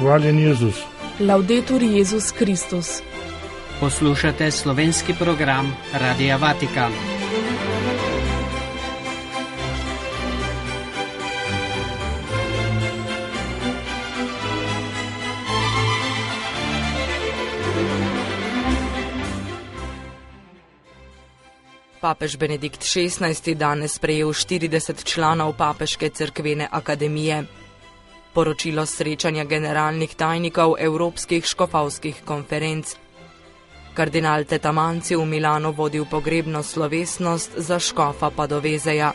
Hvaljen Jezus. Laudetur Jezus Kristus. Poslušate slovenski program Radia Vatikan. Papež Benedikt XVI danes sprejel 40 članov Papeške cerkvene akademije. Poročilo srečanja generalnih tajnikov Evropskih škofovskih konferenc. Kardinal Tetamanci v Milanu vodil pogrebno slovesnost za škofa Padovezeja.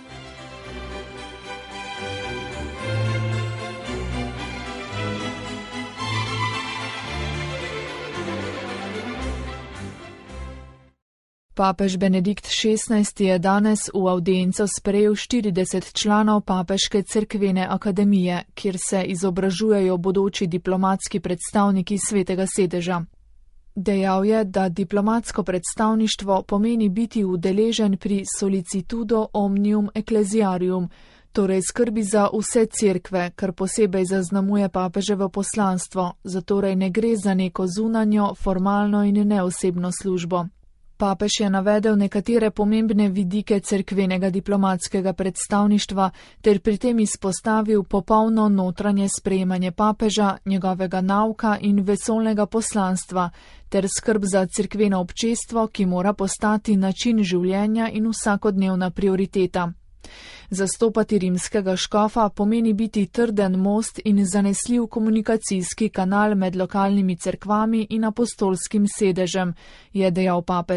Papež Benedikt XVI je danes v avdienco sprejel 40 članov Papeške cerkvene akademije, kjer se izobražujejo bodoči diplomatski predstavniki Svetega sedeža. Dejal je, da diplomatsko predstavništvo pomeni biti udeležen pri solicitudo omnium ecclesiarium, torej skrbi za vse cerkve, kar posebej zaznamuje papeževo poslanstvo, zatorej ne gre za neko zunanjo, formalno in neosebno službo. Papež je navedel nekatere pomembne vidike cerkvenega diplomatskega predstavništva ter pri tem izpostavil popolno notranje sprejemanje papeža, njegovega nauka in vesoljnega poslanstva ter skrb za cerkveno občestvo, ki mora postati način življenja in vsakodnevna prioriteta. Zastopati rimskega škofa pomeni biti trden most in zanesljiv komunikacijski kanal med lokalnimi cerkvami in apostolskim sedežem, je dejal papež.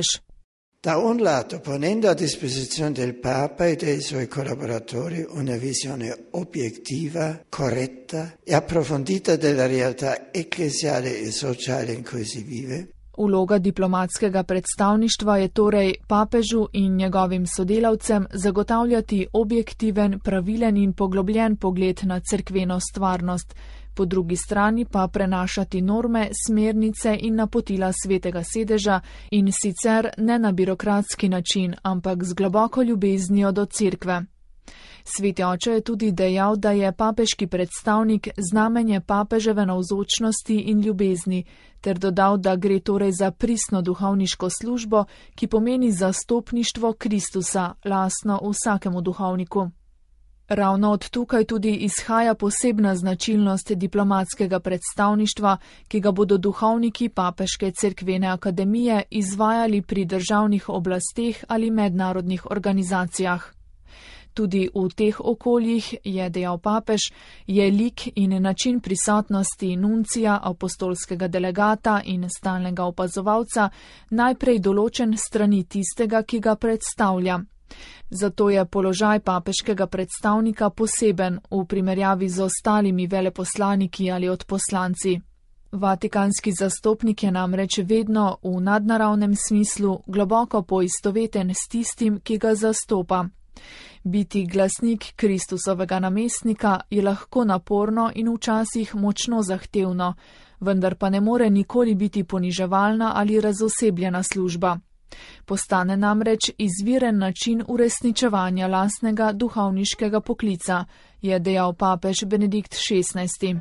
Da un lato, ponendo a disposizione del Papa e dei suoi collaboratori una visione obiettiva, corretta e approfondita della realtà ecclesiale e sociale in cui si vive. Vloga diplomatskega predstavništva je torej papežu in njegovim sodelavcem zagotavljati objektiven, pravilen in poglobljen pogled na cerkveno stvarnost, po drugi strani pa prenašati norme, smernice in napotila Svetega sedeža in sicer ne na birokratski način, ampak z globoko ljubeznijo do cerkve. Sveti oče je tudi dejal, da je papeški predstavnik znamenje papeževe navzočnosti in ljubezni, ter dodal, da gre torej za pristno duhovniško službo, ki pomeni zastopništvo Kristusa, lastno vsakemu duhovniku. Ravno od tukaj tudi izhaja posebna značilnost diplomatskega predstavništva, ki ga bodo duhovniki Papeške cerkvene akademije izvajali pri državnih oblasteh ali mednarodnih organizacijah. Tudi v teh okoljih, je dejal papež, je lik in način prisotnosti nuncija, apostolskega delegata in stalnega opazovalca najprej določen strani tistega, ki ga predstavlja. Zato je položaj papeškega predstavnika poseben v primerjavi z ostalimi veleposlaniki ali odposlanci. Vatikanski zastopnik je namreč vedno v nadnaravnem smislu globoko poistoveten s tistim, ki ga zastopa. Biti glasnik Kristusovega namestnika je lahko naporno in včasih močno zahtevno, vendar pa ne more nikoli biti poniževalna ali razosebljena služba. Postane namreč izviren način uresničevanja lastnega duhovniškega poklica, je dejal papež Benedikt XVI.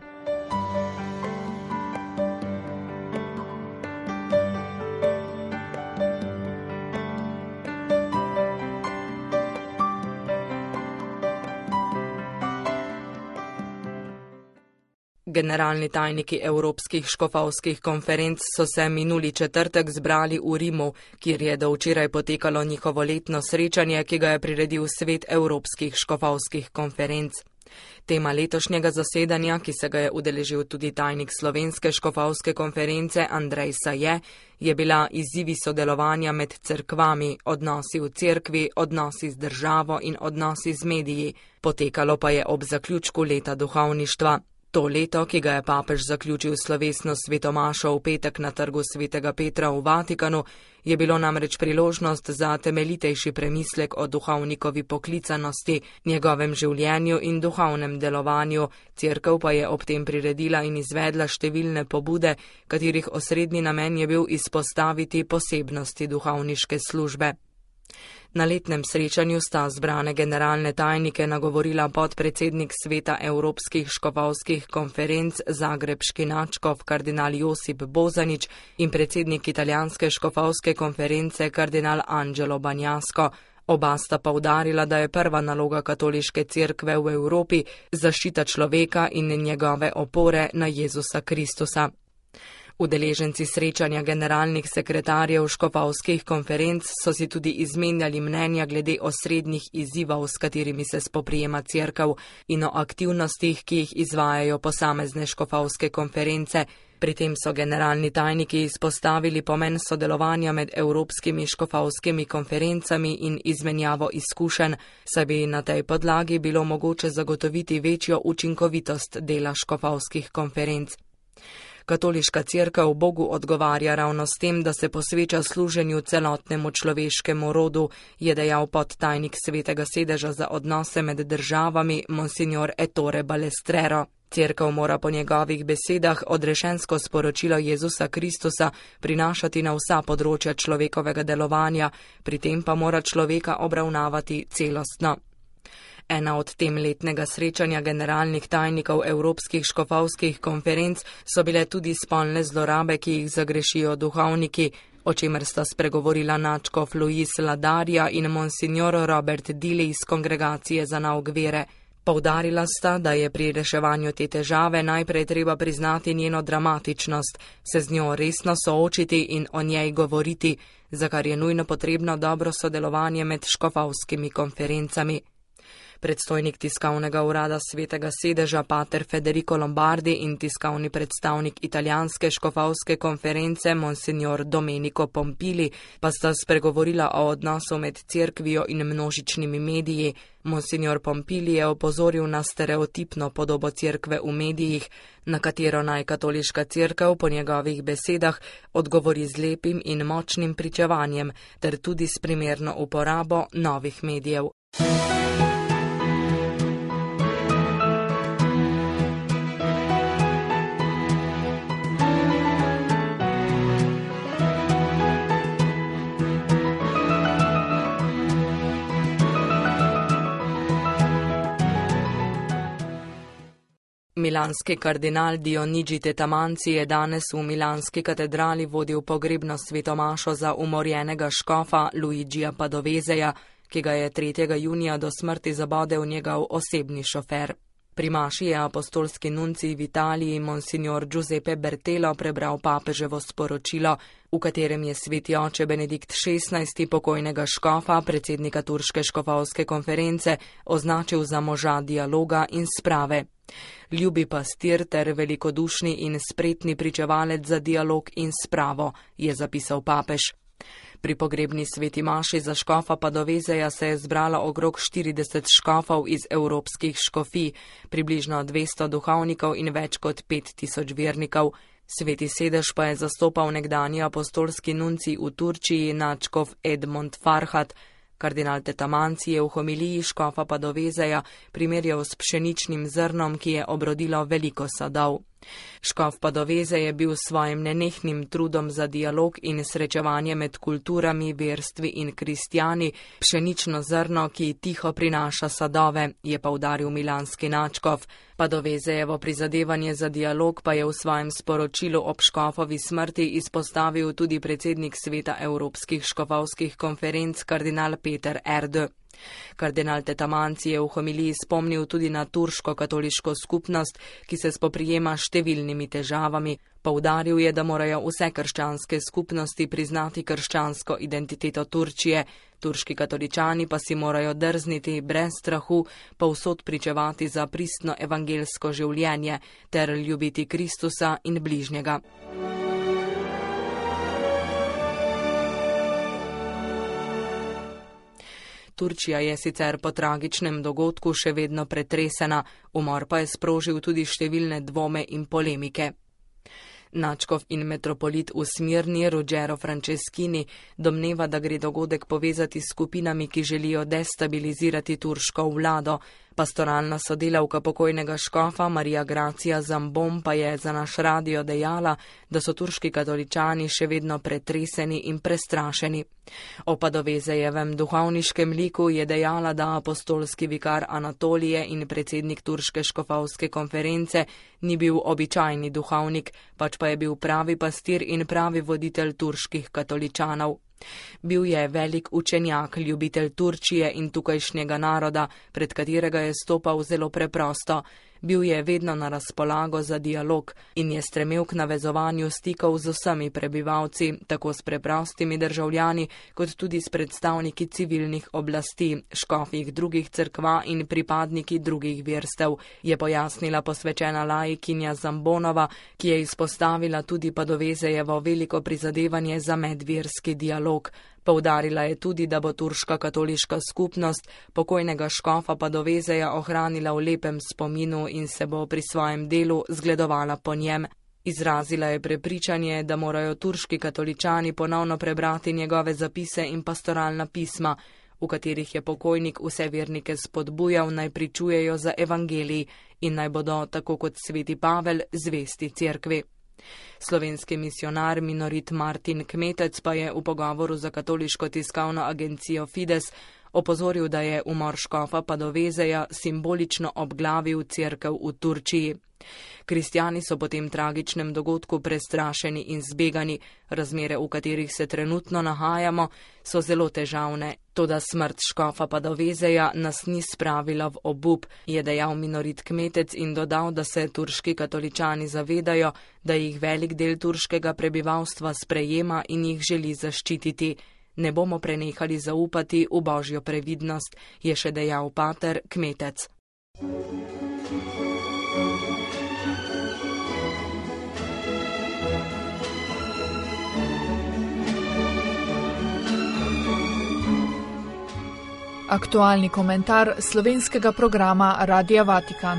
Generalni tajniki Evropskih škofovskih konferenc so se minuli četrtek zbrali v Rimu, kjer je do včeraj potekalo njihovo letno srečanje, ki ga je priredil Svet Evropskih škofovskih konferenc. Tema letošnjega zasedanja, ki se ga je udeležil tudi tajnik Slovenske škofovske konference Andrej Saje, je bila izzivi sodelovanja med cerkvami, odnosi v cerkvi, odnosi z državo in odnosi z mediji. Potekalo pa je ob zaključku leta duhovništva. To leto, ki ga je papež zaključil slovesno svetomašo v petek na trgu Svetega Petra v Vatikanu, je bilo namreč priložnost za temeljitejši premislek o duhovnikovi poklicanosti, njegovem življenju in duhovnem delovanju. Cerkev pa je ob tem priredila in izvedla številne pobude, katerih osrednji namen je bil izpostaviti posebnosti duhovniške službe. Na letnem srečanju sta zbrane generalne tajnike nagovorila podpredsednik Sveta Evropskih škofovskih konferenc zagrebški nadškof kardinal Josip Bozanić in predsednik italijanske škofovske konference kardinal Angelo Bagnasco. Oba sta poudarila, da je prva naloga katoliške cerkve v Evropi zaščita človeka in njegove opore na Jezusa Kristusa. Udeleženci srečanja generalnih sekretarjev škofovskih konferenc so si tudi izmenjali mnenja glede osrednjih izzivov, s katerimi se spoprijema cerkev, in o aktivnostih, ki jih izvajajo posamezne škofovske konference. Pri tem so generalni tajniki izpostavili pomen sodelovanja med evropskimi škofovskimi konferencami in izmenjavo izkušenj, saj bi na tej podlagi bilo mogoče zagotoviti večjo učinkovitost dela škofovskih konferenc. Katoliška cerkev Bogu odgovarja ravno s tem, da se posveča služenju celotnemu človeškemu rodu, je dejal podtajnik Svetega sedeža za odnose med državami Monsignor Ettore Balestrero. Cerkev mora po njegovih besedah odrešensko sporočilo Jezusa Kristusa prinašati na vsa področja človekovega delovanja, pri tem pa mora človeka obravnavati celostno. Ena od tem letnega srečanja generalnih tajnikov evropskih škofovskih konferenc so bile tudi spolne zlorabe, ki jih zagrešijo duhovniki, o čemer sta spregovorila nadškof Luis Ladarja in monsignor Robert Dili iz Kongregacije za nauk vere. Poudarila sta, da je pri reševanju te težave najprej treba priznati njeno dramatičnost, se z njo resno soočiti in o njej govoriti, za kar je nujno potrebno dobro sodelovanje med škofovskimi konferencami. Predstojnik tiskovnega urada Svetega sedeža pater Federico Lombardi in tiskovni predstavnik italijanske škofovske konference monsignor Domenico Pompili pa sta spregovorila o odnosu med cerkvijo in množičnimi mediji. Monsignor Pompili je opozoril na stereotipno podobo cerkve v medijih, na katero naj katoliška cerkev po njegovih besedah odgovori z lepim in močnim pričevanjem ter tudi s primerno uporabo novih medijev. Milanski kardinal Dionigi Tetamanci je danes v milanski katedrali vodil pogrebno svetomašo za umorjenega škofa Luigija Padoveseja, ki ga je 3. junija do smrti zabodel njegov osebni šofer. Pri maši je apostolski nuncij v Italiji monsignor Giuseppe Bertelo prebral papeževo sporočilo, v katerem je sveti oče Benedikt XVI pokojnega škofa, predsednika turške škofovske konference, označil za moža dialoga in sprave. Ljubi pastir ter velikodušni in spretni pričevalec za dialog in spravo, je zapisal papež. Pri pogrebni sveti maši za škofa Padoveseja se je zbralo okrog 40 škofov iz evropskih škofij, približno 200 duhovnikov in več kot 5000 vernikov. Sveti sedež pa je zastopal nekdanji apostolski nuncij v Turčiji nadškof Edmond Farhat. Kardinal Tetamanci je v homiliji škofa Padoveseja primerjal s pšeničnim zrnom, ki je obrodilo veliko sadov. Škof Padoveze je bil s svojim nenehnim trudom za dialog in srečevanje med kulturami, verstvi in kristjani pšenično zrno, ki tiho prinaša sadove, je poudaril milanski nadškof. Padovesejevo prizadevanje za dialog pa je v svojem sporočilu ob škofovi smrti izpostavil tudi predsednik Sveta Evropskih škofovskih konferenc kardinal Peter Erde. Kardinal Tetamanci je v homiliji spomnil tudi na turško katoliško skupnost, ki se spoprijema s številnimi težavami. Poudaril je, da morajo vse krščanske skupnosti priznati krščansko identiteto Turčije. Turški katoličani pa si morajo drzniti brez strahu povsod pričevati za pristno evangelsko življenje ter ljubiti Kristusa in bližnjega. Turčija je sicer po tragičnem dogodku še vedno pretresena, umor pa je sprožil tudi številne dvome in polemike. Nadškof in metropolit v Smirni Ruggero Franceschini domneva, da gre dogodek povezati s skupinami, ki želijo destabilizirati turško vlado. Pastoralna sodelavka pokojnega škofa Marija Gracija Zambon pa je za naš radio dejala, da so turški katoličani še vedno pretreseni in prestrašeni. O Padovezejevem duhovniškem liku je dejala, da apostolski vikar Anatolije in predsednik turške škofovske konference ni bil običajni duhovnik, pač pa je bil pravi pastir in pravi voditelj turških katoličanov. Bil je velik učenjak, ljubitelj Turčije in tukajšnjega naroda, pred katerega je stopal zelo preprosto. Bil je vedno na razpolago za dialog in je stremel k navezovanju stikov z vsemi prebivalci, tako s preprostimi državljani, kot tudi s predstavniki civilnih oblasti, škofih drugih cerkva in pripadniki drugih verstev, je pojasnila posvečena laikinja Zambonova, ki je izpostavila tudi Padovezejevo veliko prizadevanje za medverski dialog. Poudarila je tudi, da bo turška katoliška skupnost pokojnega škofa Padovezeja ohranila v lepem spominu in se bo pri svojem delu zgledovala po njem. Izrazila je prepričanje, da morajo turški katoličani ponovno prebrati njegove zapise in pastoralna pisma, v katerih je pokojnik vse vernike spodbujal, naj pričujejo za evangelij in naj bodo, tako kot sveti Pavel, zvesti cerkvi. Slovenski misionar Minorit Martin Kmetec pa je v pogovoru za katoliško tiskovno agencijo Fides opozoril, da je umor škofa Padovezeja simbolično obglavil cerkev v Turčiji. Kristjani so po tem tragičnem dogodku prestrašeni in zbegani, razmere, v katerih se trenutno nahajamo, so zelo težavne. Toda smrt škofa Padovezeja nas ni spravila v obup, je dejal Minorit Kmetec in dodal, da se turški katoličani zavedajo, da jih velik del turškega prebivalstva sprejema in jih želi zaščititi. Ne bomo prenehali zaupati v božjo previdnost, je še dejal pater Kmetec. Aktualni komentar slovenskega programa Radia Vatikan.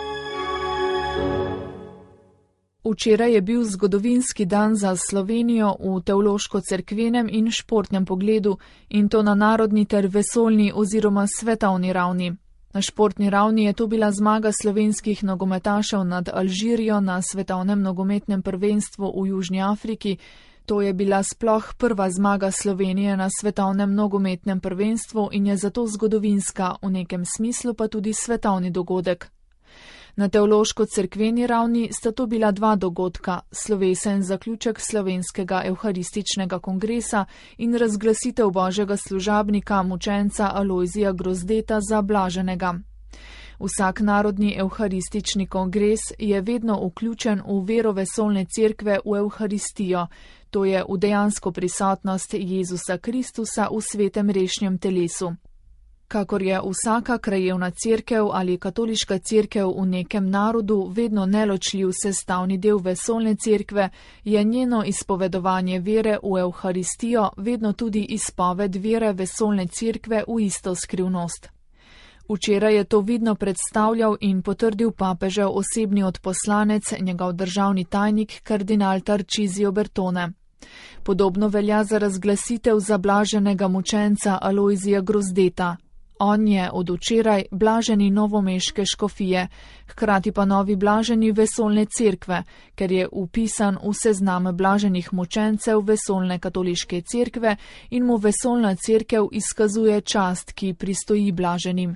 Včeraj je bil zgodovinski dan za Slovenijo v teološko-cerkvenem in športnem pogledu, in to na narodni ter vesoljni oziroma svetovni ravni. Na športni ravni je to bila zmaga slovenskih nogometašev nad Alžirijo na svetovnem nogometnem prvenstvu v Južni Afriki. To je bila sploh prva zmaga Slovenije na svetovnem nogometnem prvenstvu in je zato zgodovinska, v nekem smislu pa tudi svetovni dogodek. Na teološko-cerkveni ravni sta to bila dva dogodka, slovesen zaključek slovenskega evharističnega kongresa in razglasitev božjega služabnika mučenca Alojzija Grozdeta za blaženega. Vsak narodni evharistični kongres je vedno vključen v vero vesoljne cerkve v evharistijo, to je v dejansko prisotnost Jezusa Kristusa v svetem rešnjem telesu. Kakor je vsaka krajevna cerkev ali katoliška cerkev v nekem narodu vedno neločljiv sestavni del vesoljne cerkve, je njeno izpovedovanje vere v evharistijo vedno tudi izpoved vere vesoljne cerkve v isto skrivnost. Včeraj je to vidno predstavljal in potrdil papežev osebni odposlanec, njegov državni tajnik kardinal Tarcisio Bertone. Podobno velja za razglasitev zablaženega mučenca Alojzija Grozdeta. On je od včeraj blaženi novomeške škofije, hkrati pa novi blaženi vesoljne cerkve, ker je upisan v seznam blaženih mučencev vesoljne katoliške cerkve in mu vesoljna cerkev izkazuje čast, ki pristoji blaženim.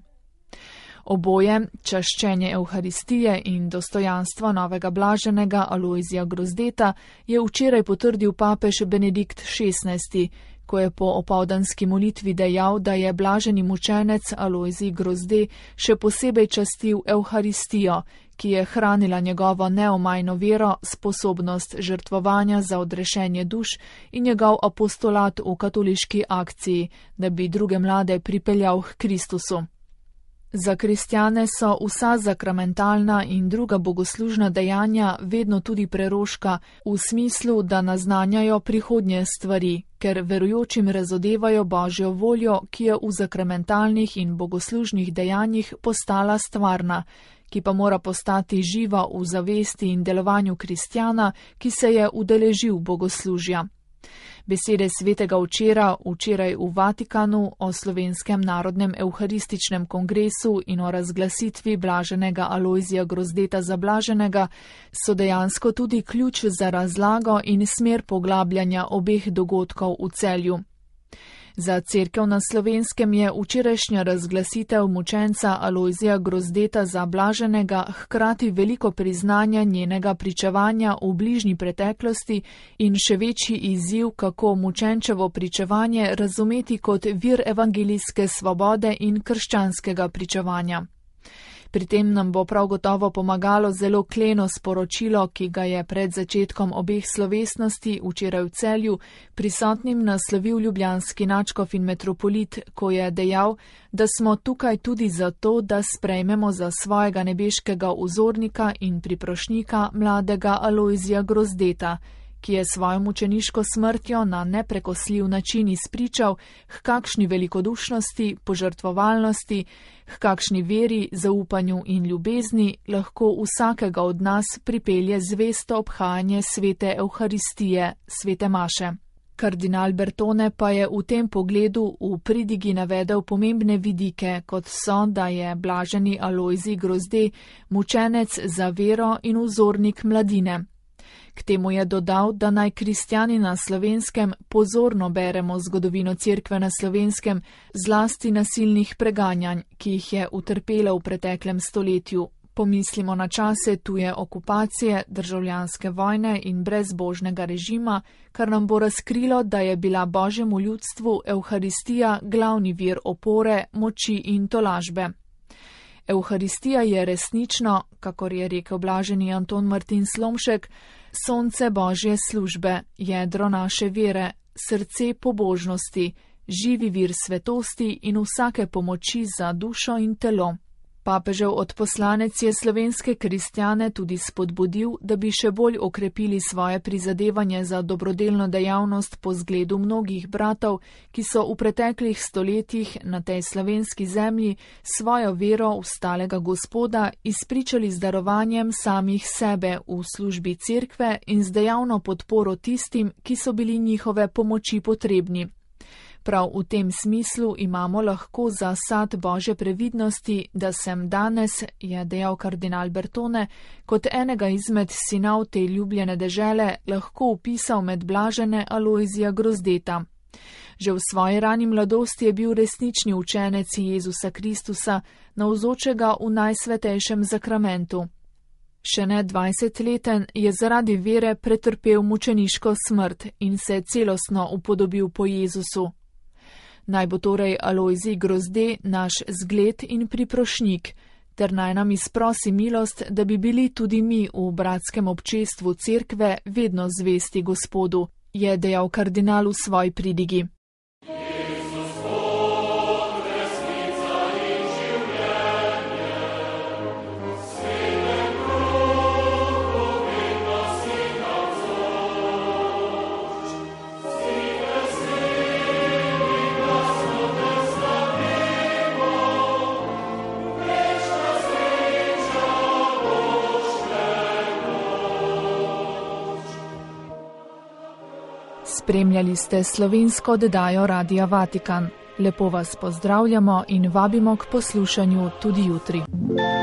Oboje, čaščenje evharistije in dostojanstva novega blaženega Alojzija Grozdeta, je včeraj potrdil papež Benedikt XVI, ko je po opoldanski molitvi dejal, da je blaženi mučenec Alojzij Grozde še posebej častil evharistijo, ki je hranila njegovo neomajno vero, sposobnost žrtvovanja za odrešenje duš in njegov apostolat v katoliški akciji, da bi druge mlade pripeljal k Kristusu. Za kristjane so vsa zakramentalna in druga bogoslužna dejanja vedno tudi preroška, v smislu, da naznanjajo prihodnje stvari, ker verujočim razodevajo Božjo voljo, ki je v zakramentalnih in bogoslužnih dejanjih postala stvarna, ki pa mora postati živa v zavesti in delovanju kristjana, ki se je udeležil bogoslužja. Besede svetega očera včeraj v Vatikanu o Slovenskem narodnem evharističnem kongresu in o razglasitvi blaženega Alojzija Grozdeta za blaženega so dejansko tudi ključ za razlago in smer poglabljanja obeh dogodkov v Celju. Za cerkev na Slovenskem je včerajšnja razglasitev mučenca Alojzija Grozdeta za blaženega hkrati veliko priznanja njenega pričevanja v bližnji preteklosti in še večji izziv, kako mučenčevo pričevanje razumeti kot vir evangelijske svobode in krščanskega pričevanja. Pri tem nam bo prav gotovo pomagalo zelo kleno sporočilo, ki ga je pred začetkom obeh slovesnosti včeraj v Celju prisotnim naslovil ljubljanski nadškof in metropolit, ko je dejal, da smo tukaj tudi zato, da sprejmemo za svojega nebeškega vzornika in priprošnjika mladega Alojzija Grozdeta, ki je svojo mučeniško smrtjo na neprekosljiv način izpričal, h kakšni velikodušnosti, požrtvovalnosti, h kakšni veri, zaupanju in ljubezni lahko vsakega od nas pripelje zvesto obhajanje svete Evharistije, svete maše. Kardinal Bertone pa je v tem pogledu v pridigi navedel pomembne vidike, kot so, da je blaženi Alojzij Grozde mučenec za vero in vzornik mladine. K temu je dodal, da naj kristjani na Slovenskem pozorno beremo zgodovino cerkve na Slovenskem, zlasti nasilnih preganjanj, ki jih je utrpela v preteklem stoletju. Pomislimo na čase tuje okupacije, državljanske vojne in brezbožnega režima, kar nam bo razkrilo, da je bila Božjemu ljudstvu Evharistija glavni vir opore, moči in tolažbe. Evharistija je resnično, kakor je rekel blaženi Anton Martin Slomšek, sonce Božje službe, jedro naše vere, srce pobožnosti, živi vir svetosti in vsake pomoči za dušo in telo. Papežev odposlanec je slovenske kristjane tudi spodbudil, da bi še bolj okrepili svoje prizadevanje za dobrodelno dejavnost po zgledu mnogih bratov, ki so v preteklih stoletjih na tej slovenski zemlji svojo vero v stalega Gospoda izpričali z darovanjem samih sebe v službi cerkve in z dejavno podporo tistim, ki so bili njihove pomoči potrebni. Prav v tem smislu imamo lahko za sad Božje previdnosti, da sem danes, je dejal kardinal Bertone, kot enega izmed sinov te ljubljene dežele lahko upisal med blažene Alojzija Grozdeta. Že v svoji rani mladosti je bil resnični učenec Jezusa Kristusa, navzočega v najsvetejšem zakramentu. Še ne 20-leten je zaradi vere pretrpel mučeniško smrt in se celostno upodobil po Jezusu. Naj bo torej Alojzij Grozde naš zgled in priprošnjik, ter naj nam izprosi milost, da bi bili tudi mi v bratskem občestvu cerkve vedno zvesti Gospodu, je dejal kardinal v svoji pridigi. Spremljali ste slovensko oddajo Radia Vatikan. Lepo vas pozdravljamo in vabimo k poslušanju tudi jutri.